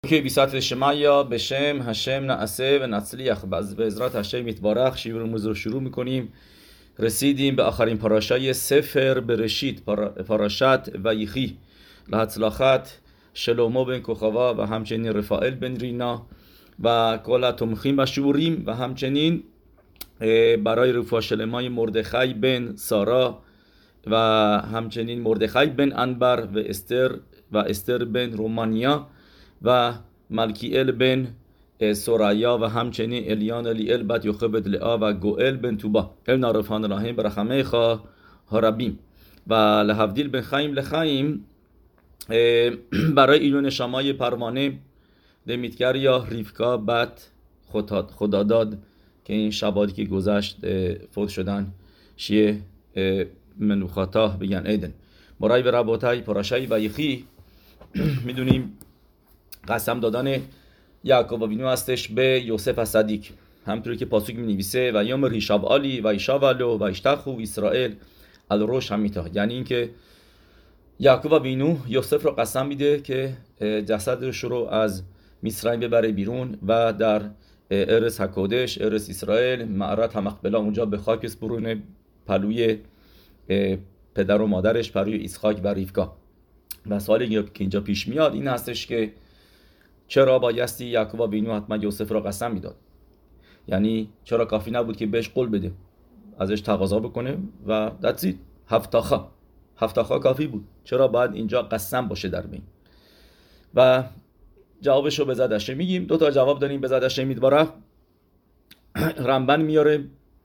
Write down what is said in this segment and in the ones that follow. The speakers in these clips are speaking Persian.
که بیسات شمایا به شم هشم نعسه و نצליח به عزرت هشم یتبارخ شیورموز رو شروع میکنیم. رسیدیم به آخرین پاراشای سفر برشید، پاراشت ویخی لحצלחת شلومو بن کوخاوا و همچنین رفائل بن رینا و کل تمخیم و شوریم و همچنین برای رفوه شلمای مردخای بن سارا و همچنین مردخای بن انبر و استر بن رومانیا و ملکیل بن سورایا و همچنین الیان الیل بت یوخبد لعا و گوئل بن توبا ال نارفان راهیم برخمه خا هربیم و لحفدیل بن خیم لخیم برای ایلون شمای پروانه دمیتگر یا ریفکا بت خداداد که این شبادی که گذشت فوت شدن شیه منوخاتا بگن ایدن مرای به رباطای پاراشای ویخی میدونیم قسم دادن یعقوب وینو هستش به یوسف صدیق، همونطوری که پاسوک می‌نویسه و یوم ریشاب علی و ایشاولو و اشتخو اسرائیل الروش همیتا، یعنی اینکه یعقوب وینو یوسف رو قسم میده که جسدش رو از مصر ببره بیرون و در ارس هکودش، ارس اسرائیل، معرت همقبلا اونجا به خاک بسپرونه پلوی پدر و مادرش، پلوی اسحاق و ریفکا. و سوالی که اینجا پیش میاد این هستش که چرا بایستی یعقوب وینو حتما یوسف را قسم میداد؟ یعنی چرا کافی نبود که بهش قول بده، ازش تقاضا بکنه و دتسی هفتاخا کافی بود؟ چرا باید اینجا قسم باشه در بین؟ و جوابش رو به زدشه میگیم. دو تا جواب داریم به زدشه میدباره. رمبن میاره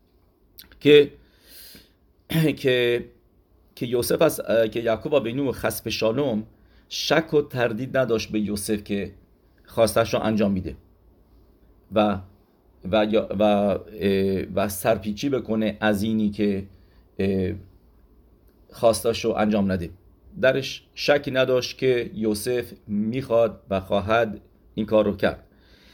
که یوسف که یعقوب وینو خسف شالوم شک و تردید نداشت به یوسف که خواستش رو انجام میده و سرپیچی بکنه از اینی که خواستش رو انجام نده. درش شکی نداشت که یوسف میخواد و خواهد این کار رو کرد.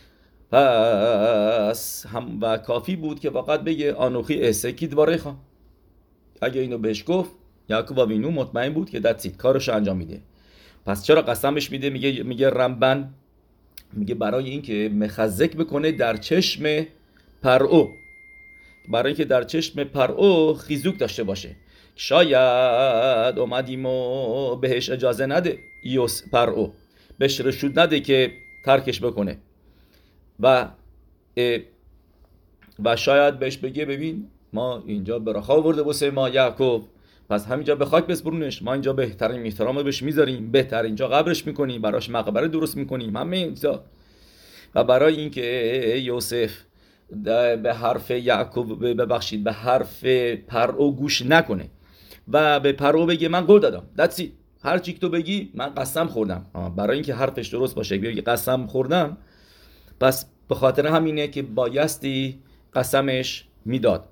پس هم و کافی بود که فقط بگه آنوخی اسکی دواره خواه. اگه اینو بهش گفت یعقوب وینو مطمئن بود که دتسید کارش انجام میده. پس چرا قسمش میده؟ میگه رمبن میگه برای اینکه مخزک بکنه در چشم پرعو، برای اینکه در چشم پرعو خیزوک داشته باشه. شاید اومدیم و بهش اجازه نده، پرعو بهش رشود نده که ترکش بکنه و شاید بهش بگه ببین ما اینجا براخا آورده واسه ما یعقوب، پس همینجا به خاک بسپرونش، ما اینجا بهترین احترام بهش میذاریم، بهتر اینجا قبرش میکنیم، براش مقبره درست میکنیم همه اینجا. و برای اینکه یوسف به حرف یعقوب به حرف پرعو گوش نکنه و به پرعو بگه من قول دادم دتسی هر چی که تو بگی من قسم خوردم، برای اینکه حرفش درست باشه بگه قسم خوردم، پس به خاطر همینه که بایستی قسمش میداد.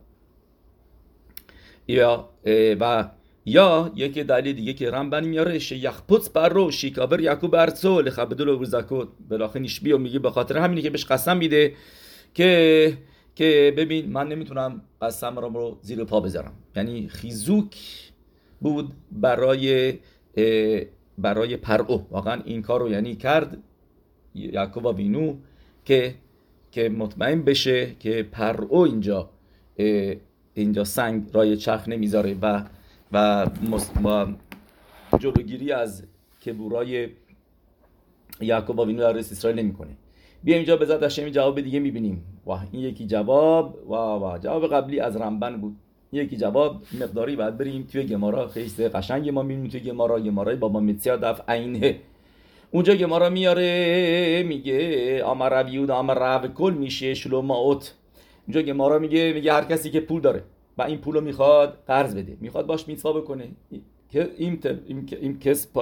یا یکی دلیل دیگه که رمبن میاره یخپوت پرو شیکابر یعقوب ارسو لخبدل و زکات بالاخره نشبی و میگه به خاطر همینه که بهش قسم میده که ببین من نمیتونم قسم رو زیر پا بذارم. یعنی خیزوک بود برای پرعو، واقعا این کار رو یعنی کرد یعقوب وینو که مطمئن بشه که پرعو اینجا سنگ رای چرخ نمیذاره و جلوگیری از کبورای یعقوب وینو در ارس اسرائیل نمیکنه. بیا اینجا به ذات هشمی جواب دیگه میبینیم. این یکی جواب جواب قبلی از رمبن بود. یکی جواب مقداری بعد بریم توی گمارا، خیلی قشنگ ما میبینیم توی گمارای بابا متسیا دف عینه. اونجا گمارا میاره میگه آمر رویود آمر رو کل میشه شلوماوت. اونجا گمارا میگه هر کسی که پول داره و این پولو میخواد قرض بده، میخواد باش میتوا بکنه که این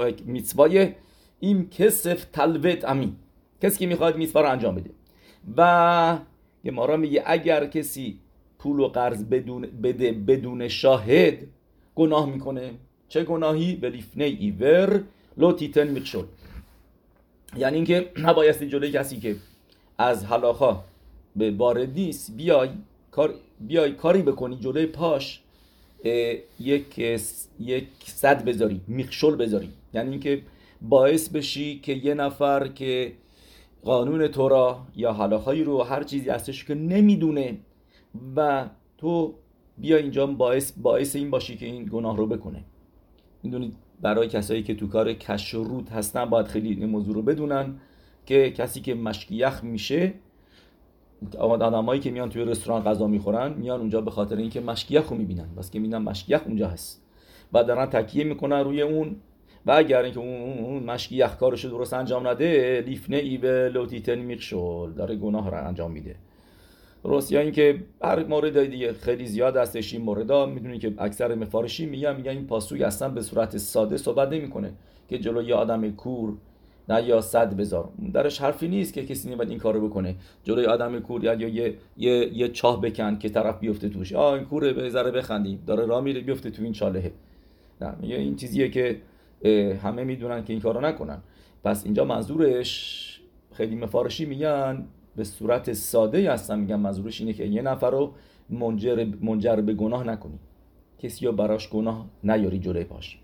کسف تلوت امین، کسی که میخواد میتوا رو انجام بده. و گمارا میگه اگر کسی پولو قرض بده بدون شاهد گناه میکنه. چه گناهی؟ بلیفنه ایور لو تیتن میخشل، یعنی اینکه نبایستی جلوی کسی که از هلاخا به واردیس بیای کاری بکنی جلوی پاش یک صد بذاری، میخشل بذاری، یعنی اینکه باعث بشی که یه نفر که قانون تورا یا حلاخایی رو، هر چیزی هستش که نمیدونه و تو بیا اینجا باعث این باشی که این گناه رو بکنه. میدونید برای کسایی که تو کار کش و رود هستن باید خیلی این موضوع رو بدونن که کسی که مشکیخ میشه، آدمایی که میان توی رستوران غذا میخورن میان اونجا به خاطر اینکه مشکیخ رو میبینن، بس که میبینن مشکیخ اونجا هست و دارن تکیه میکنن روی اون و اگر اینکه اون مشکیخ کارشو درست انجام نده لیفنه ای به لوتیتن میخشل داره گناه رو انجام میده. درست؟ یا اینکه هر مورد دیگه خیلی زیاد هستش این موردا. میدونید که اکثر مفارشی میگن این پاسوک اصلا به صورت ساده صحبت نمیکنه که جلوی آدم کور نه یا صد بذار، درش حرفی نیست که کسی نباید این کارو بکنه. جلوی آدم کور یا یه چاه بکن که طرف بیفته توش، این کوره به ذره بخندیم داره راه میره بیفته تو این چالهه. نه، میگه این چیزیه که همه میدونن که این کارو نکنن. پس اینجا منظورش خیلی مفارشی میگن به صورت ساده هستن، میگن منظورش اینه که یه نفر رو منجر به گناه نکنی، کسی رو براش گناه نیاری جلوی پاش.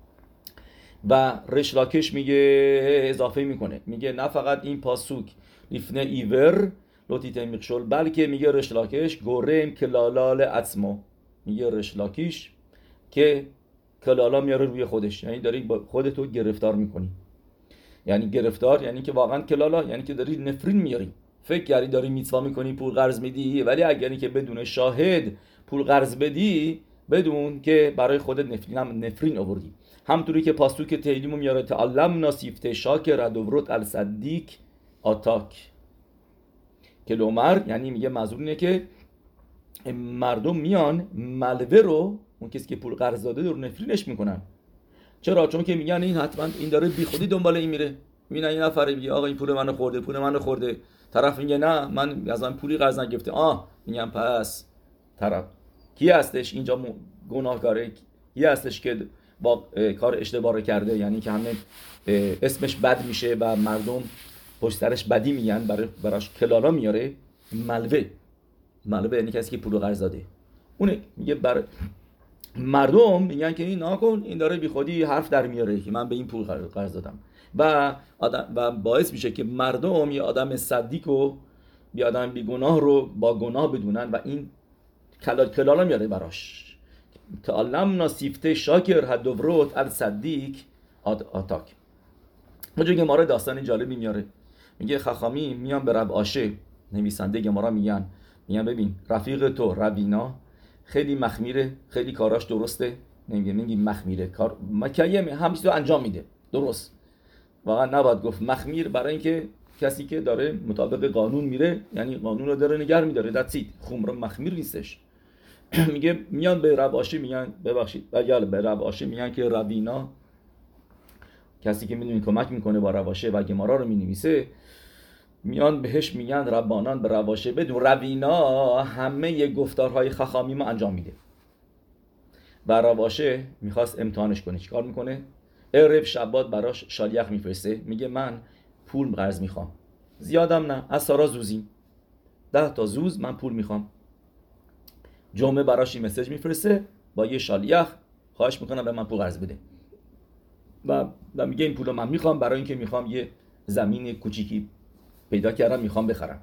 و ریش لاکش میگه اضافه میکنه، میگه نه فقط این پاسوک لیفنه ایور لوتیته میخشل، بلکه میگه ریش لاکش گورم کلالال عصمو، میگه ریش لاکیش که کلالا میاره روی خودش، یعنی داری خودتو گرفتار میکنی. یعنی گرفتار یعنی که واقعا کلالا، یعنی که داری نفرین میاری، فکر کردی داری میتوا میکنی پول قرض میدی، ولی اگری که بدون شاهد پول قرض بدی بدون که برای خودت نفرین آوردی. همونطوری که پاسوک تهیلیمو میاره تعلم ناسیفته شاکر ادورت الصدیق آتاک کلومر، یعنی میگه منظور اینه که مردم میان ملوه رو، اون کسی که پول قرض داده رو نفرینش میکنن. چرا؟ چون که میگن این حتما این داره بیخودی دنبال این میره. میبینن این نفر میگه آقا این پول منو خورده، طرف میگه نه من از من پولی قرض نگرفته. میگم پس طرف کی هستش اینجا گناهکاره؟ کی هستش که با کار اشتباه کرده؟ یعنی که همه اسمش بد میشه و مردم پشت سرش بدی میگن، براش کلالا میاره. ملوه یعنی کسی که پول قرض داده، اون میگه مردم میگن که این ناکن، این داره بیخودی حرف در میاره که من به این پول قرض دادم و باعث میشه که مردم یه آدم صدیق و یه آدم بیگناه رو با گناه بدونن و این کلالا میاره براش. تعلم ناسیفته شاکر هدوروت الصدیق آتاک. اونجا گمارا داستان جالبی میاره، میگه خخامی میان به رب آشه نویسنده گمارا میگن ببین رفیق تو ربینا خیلی مخمیره، خیلی کاراش درسته، نمیگی مخمیره، کار مکیمه، همه چیزو انجام میده درست. واقعا نباید گفت مخمیر، برای اینکه کسی که داره مطابق قانون میره یعنی قانون رو داره نگه میداره، دتسید خمر مخمیر نیستش. میگه میان به رباشی میگن ببخشید به رباشی میگن که ربینا کسی که میدونی کمک میکنه با رواشه و گمارا رو مینویسه، میان بهش میگن ربانان به رواشه بدون ربینا همه ی گفتارهای خخامی ما انجام میده. و رواشه میخواست امتحانش کنه، چیکار میکنه؟ عرب شبات براش شالیخ میفرسته، میگه من پول قرض میخوام، زیادم نه، از سارا زوزیم 10 تا زوز من پول میخوام. جمعه براش این مسیج میفرسته با یه شالیخ، خواهش میکنم به من پول قرض بده و میگه این پولو من میخوام برای اینکه میخوام یه زمین کوچیکی پیدا کردم میخوام بخرم.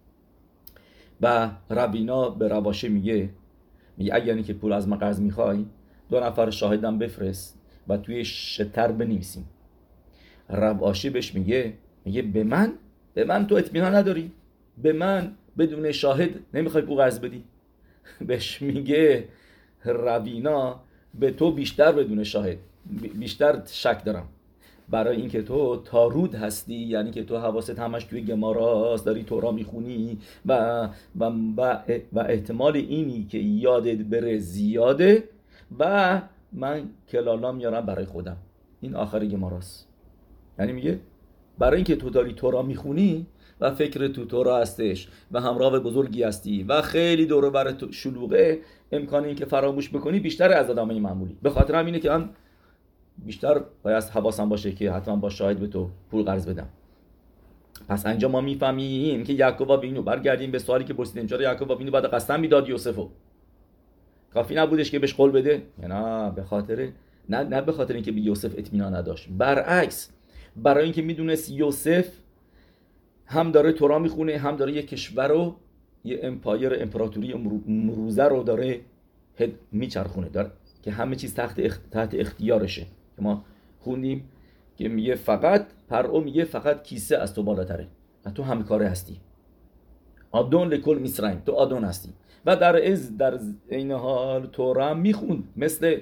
و ربینا به رواشه میگه اگر که پول از من قرض میخوای 2 نفر شاهدم بفرست و توی شتر بنویسیم. رواشه بهش میگه به من تو اطمینان نداری؟ به من بدون شاهد نمیخوای پول قرض بدی؟ بهش میگه ربینا به تو بیشتر بدون شاهد بیشتر شک دارم، برای اینکه تو تارود هستی، یعنی که تو حواست همش توی گماراست، داری تورا میخونی و احتمال اینی که یادت بره زیاده و من کلالا میارم برای خودم. این آخر گماراست. یعنی میگه برای اینکه تو داری تورا میخونی و فکر تو تورا هستش و همراه بزرگی هستی و خیلی دور و بر شلوغه، امکان این که فراموش بکنی بیشتر از آدمای معمولی. به خاطر همینه که من بیشتر باید حواسم باشه که حتما با شاهد به تو پول قرض بدم. پس اینجا ما میفهمیم که یعقوب بینو، برگردیم به سوالی که پرسیدیم، چرا یعقوب بینو بعد قسم میداد یوسفو؟ کافی نبودش که بهش قول بده؟ نه به خاطر نه به خاطر اینکه به یوسف اطمینان نداشت، برعکس برای اینکه میدونست یوسف هم داره تورا میخونه، هم داره یه کشور رو، یه امپراتوری مروزه رو داره میچرخونه، داره که همه چیز تحت اختیارشه. که ما خوندیم که میگه فقط پرعو میگه فقط کیسه از تو بالاتره و تو همه کاره هستی. آدون لکل میسرائیم، تو آدون هستی. و در این حال تورا میخوند مثل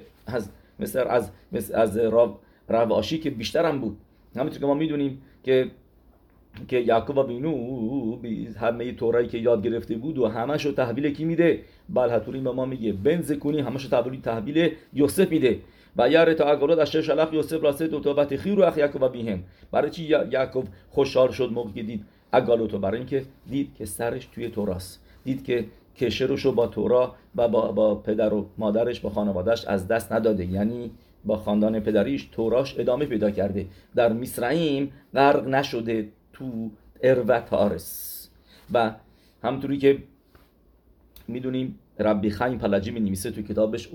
از رواشی که بیشتر هم بود. همونطور که ما میدونیم که یعقوب وینو همه تورایی که یاد گرفته بود و همشو تحویل کی میده؟ بلحتوری به ما میگه بنزکونی همشو تحویل یوسف میده. و یاره تا اگرود اشتر شلخ یوسف راسته دو تا بطخی رو اخ یعقوب بیهم. برای چی یعقوب خوشحال شد موقعی که دید اگالوتو؟ برای اینکه دید که سرش توی توراست، دید که کشرشو با تورا و با پدر و مادرش، با خانوادهش از دست نداده، یعنی با خاندان پدریش توراش ادامه پیدا کرده، در میسرائیم غرق نشده تو اروت آرس. و همونطوری که میدونیم ربی خیم پلجی می نویسه تو کتابش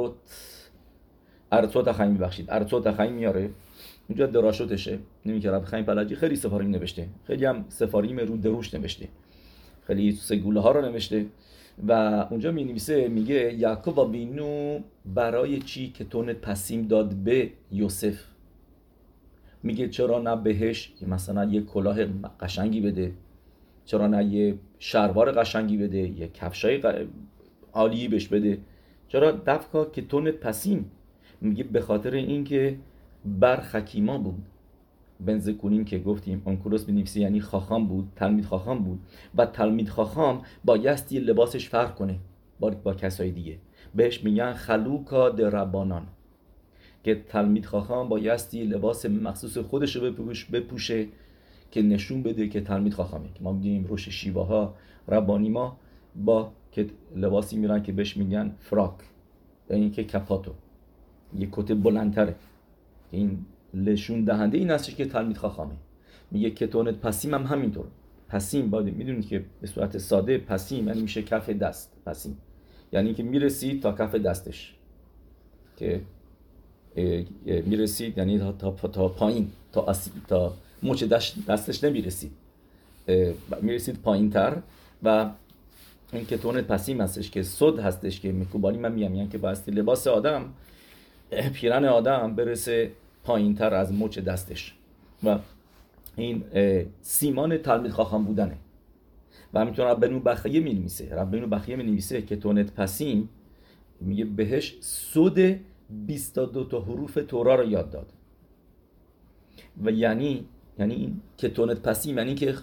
ارتوت خیم میبخشید ارتوت خیم میاره اونجا دراشتشه. نمی که ربی خیم پلجی خیلی سفاریم نوشته، خیلی هم سفاریم رو دروش نوشته، خیلی سگوله ها رو نوشته. و اونجا می نویسه میگه یعقوب وینو برای چی که تونت پسیم داد به یوسف؟ میگه چرا نه بهش مثلا یه کلاه قشنگی بده، چرا نه یه شلوار قشنگی بده، یه کفشای عالی بهش بده، چرا دفکا که تونت پسیم؟ میگه به خاطر اینکه بر حکیما بود. بنزکونیم که گفتیم اونکولوس بنویسی یعنی خاخام بود، تلمید خاخام بود، و تلمید خاخام بایستی لباسش فرق کنه با کسای دیگه. بهش میگن خلوکا دربانان، که تلمید خاخام بایستی لباس مخصوص خودش رو بپوشه که نشون بده که تلمید خاخامه. که ما میگیم روش شیواها ربانی ما با که لباسی میرن که بهش میگن فراک، یعنی که کپاتو، یه کت بلندتره. این نشون دهنده این هستش که تلمید خاخامه. میگه کتونت پسیم هم همینطور. پسیم باید میدونید که به صورت ساده پسیم یعنی میشه کف دست. پسیم یعنی که میرسید تا کف دستش، که میرسید یعنی تا پایین، تا مچ دستش نمیرسید، میرسید پایین تر. و این کتونت پسیم هستش که صد هستش که مکوبانی من میگم، یعنی که بایستی لباس آدم، پیرن آدم برسه پایین تر از مچ دستش. و این سیمان تلمید خاخام بودنه. و همینطور ربنو بخیه می نویسه که تونت پسیم میگه بهش صد 22 تا حروف تورا رو یاد داد. و یعنی این که تونت پسیم یعنی که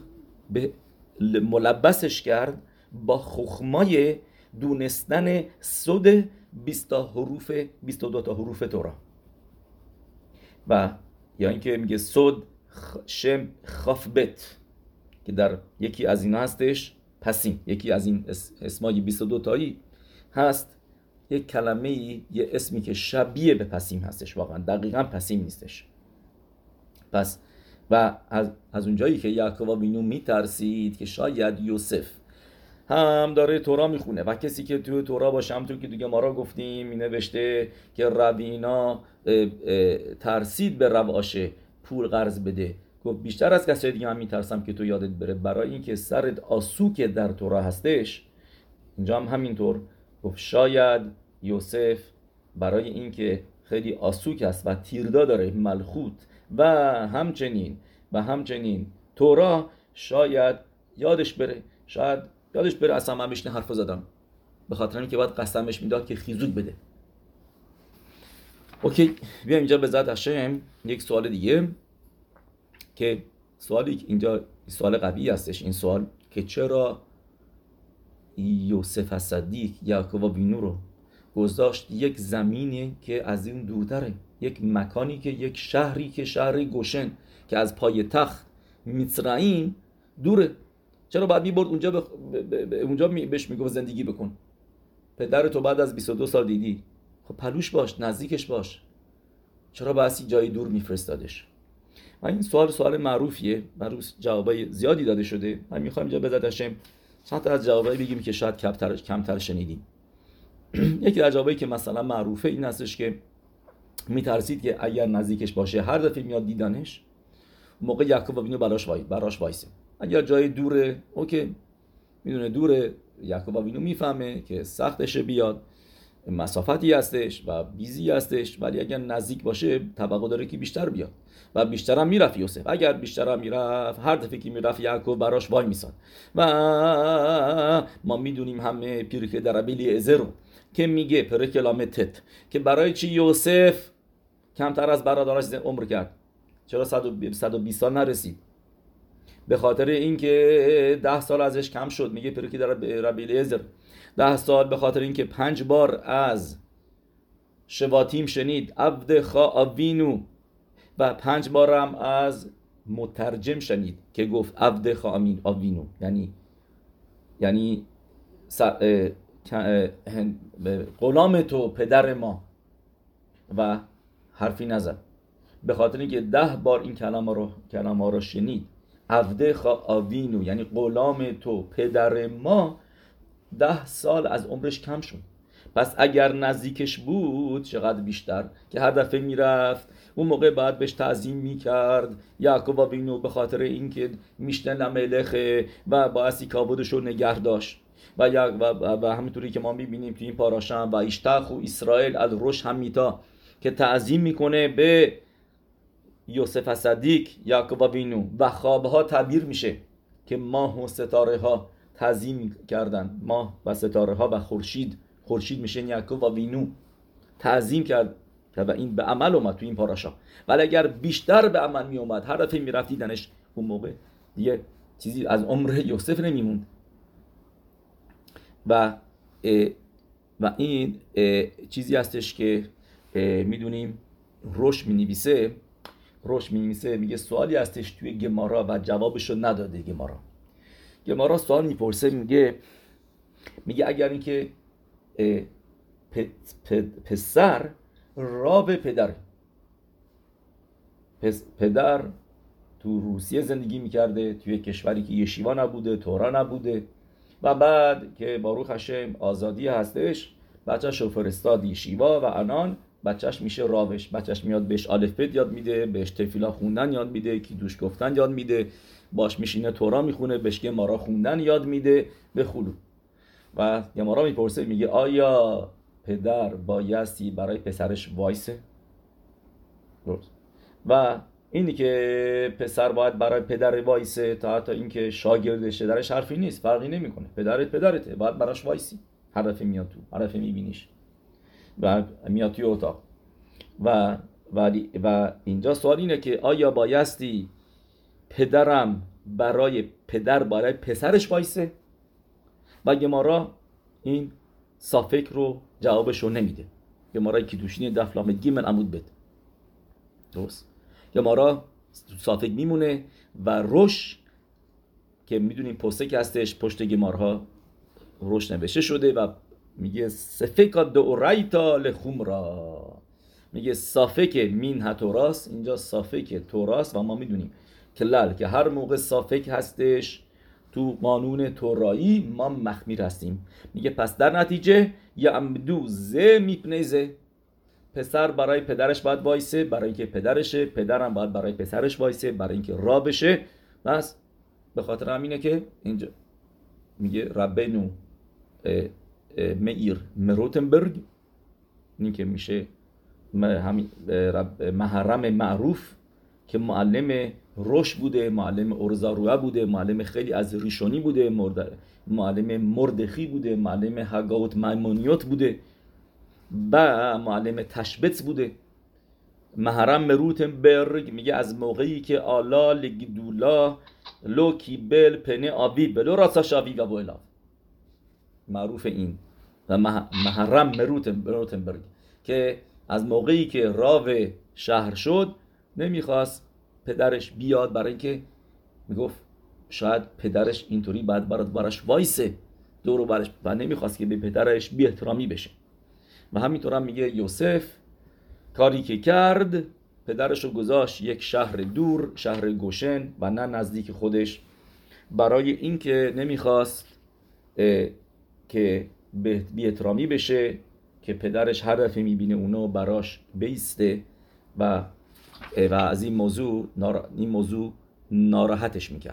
ملبسش کرد با خخمای دونستن صد 22 تا حروف تورا. و یا اینکه میگه صد شم خاف بت، که در یکی از اینا هستش پسیم، یکی از این اسمای 22 تایی هست یک کلمه یه اسمی که شبیه به پسیم هستش، واقعا دقیقاً پسیم نیستش. پس و از اونجایی که یعقوب وینو میترسید که شاید یوسف هم داره تورا میخونه و کسی که توی تورا باشه، همونطور که دیگه ما را گفتیم می نوشته که ربینا ترسید به رواشه پول قرض بده. گفت بیشتر از کسی دیگه من میترسم که تو یادت بره، برای اینکه سرت آسو که در تورا هستش. اینجا هم همینطور گفت شاید یوسف برای اینکه خیلی آسوک است و تیردا داره ملخوت و همچنین تورا، شاید یادش بره اصلا من بشنه حرف زدم، به خاطر اینکه باید قسمش میداد که خیزوک بده. اوکی، بیایم اینجا به ذات هشم یک سوال دیگه، که سوالی اینجا سوال قوی هستش. این سوال که چرا یوسف صدیق یعقوب وینو رو گذاشت یک زمینی که از این دورتره، یک مکانی که یک شهری که شهر گوشن که از پای تخت میسرائیم دوره، چرا باید میبرد اونجا اونجا بهش میگفت زندگی بکن؟ پدر تو بعد از 22 سال دیدی، خب پلوش باش، نزدیکش باش، چرا باید جای دور میفرستادش؟ و این سوال معروفیه، جوابای زیادی داده شده. من میخوایم اینجا بذاتشم چند تا از جوابایی بگیم که شاید کمتر شنیدیم. یکی از جوابایی که مثلا معروفه این هستش که میترسید که اگر نزدیکش باشه هر دفعه میاد دیدنش، موقع یعقوب وینو براش وایسه، اگر جای دوره اوکی، میدونه دوره، یعقوب وینو میفهمه که سختشه بیاد، مسافتی هستش و بیزی هستش، ولی اگر نزدیک باشه توقع داره که بیشتر بیاد و بیشتر هم میرفت یوسف. اگر بیشتر هم میرفت، هر دفعه که میرفت یعقوب براش وای میساد. و ما میدونیم همه پیرک در بیلی ازرو که میگه پرکلام تت که برای چی یوسف کمتر از برادراش عمر کرد؟ چرا 120 سال نرسید؟ به خاطر اینکه 10 سال ازش کم شد. میگه پرکی در ربی الیعزر 10 سال به خاطر اینکه 5 بار از شواتیم شنید عبدخا آوینو و 5 بار هم از مترجم شنید که گفت عبدخا آوینو، یعنی غلام تو پدر ما، و حرفی نزد. به خاطر اینکه 10 بار این کلام ها رو شنید، عبدخا آوینو یعنی غلام تو پدر ما، 10 سال از عمرش کم شد. پس اگر نزدیکش بود چقدر بیشتر که هر دفعه میرفت اون موقع بعد بهش تعظیم میکرد یعقوب وینو، به خاطر اینکه میشنه لملخه و باعثی کابودش رو نگه داشت. و همینطوری که ما میبینیم توی این پاراشم و ایشتخو اسرائیل از روش همیتا که تعظیم میکنه به یوسف صدیق یعقوب وینو و خوابها تعبیر میشه که ماه و ستاره ها تعظیم کردن، ماه و ستاره ها و خورشید میشه یعقوب وینو تعظیم کرد و این به عمل اومد تو این پاراشا. ولی اگر بیشتر به عمل می اومد، هر دفعه میرفت دیدنش، اون موقع دیگه چیزی از عمر یوسف نمیموند. و این چیزی هستش که میدونیم روش مینویسه میگه سوالی هستش توی گمارا و جوابشو نداده. گمارا سوال میپرسه، میگه اگر اینکه پسر راو پدر تو روسیه زندگی میکرده، توی کشوری که یشیوا نبوده، تورا نبوده، و بعد که باروخ هشم آزادی هستش بچهش رو فرستاد یشیوا و الان بچهش میشه راوش. بچهش میاد بهش الف بت یاد میده، بهش تفیلا خوندن یاد میده، کیدوش گفتن یاد میده، باش میشینه تورا میخونه، بهش گمارا خوندن یاد میده به خلو. و گمارا میپرسه، میگه آیا پدر بایستی برای پسرش وایسه؟ و اینی که پسر باید برای پدر وایسه تا حتی اینکه شاگردشه درش حرفی نیست، فرقی نمیکنه. پدرته، باید براش وایسی. هر دفعه میاد تو، هر دفعه میبینیش و میاد توی اتاق. و اینجا سوال اینه که آیا بایستی برای پسرش وایسه؟ و گمارا این صافک رو جوابش رو نمیده. گمارای کیدوشین دف لامد گیمل عمود بد، درست؟ گمارا صافک میمونه و روش که میدونیم پوستک هستش، پشت گمارها روش نوشته شده و میگه سفکا دورایتا لخومرا، میگه صافک مین هتوراس، اینجا صافک توراس. و ما میدونیم که هر موقع صافک هستش تو قانون تورایی ما مخمیر هستیم. میگه پس در نتیجه یعمدو زه میپنه زه، پسر برای پدرش باید وایسه برای اینکه پدرشه، پدرم باید برای پسرش وایسه برای اینکه را بشه. بس به خاطر همینه که اینجا میگه ربنو مئیر مروتنبرگ، این که میشه محرم معروف که معلم روش بوده، معلم ارزاروه بوده، معلم خیلی از ریشونی بوده، معلم مردخی بوده، معلم هگاوت مایمونیوت بوده و معلم تشبت بوده. محرم مروتنبرگ میگه از موقعی که آلا لگدولا لو کیبل پنه آبی بلو راساش آبی و بویلا، معروف این. و محرم مروتنبرگ که از موقعی که راو شهر شد نمیخواست پدرش بیاد، برای اینکه میگفت شاید پدرش اینطوری بعد براش وایسه دورو برش، و نمیخواست که به پدرش بی احترامی بشه. و همینطور هم میگه یوسف کاری که کرد، پدرش رو گذاشت یک شهر دور، شهر گوشن و نه نزدیک خودش، برای اینکه نمیخواست که بی احترامی بشه، که پدرش هر دفعه میبینه اونو براش بیسته و از این موضوع ناراحتش میکرد.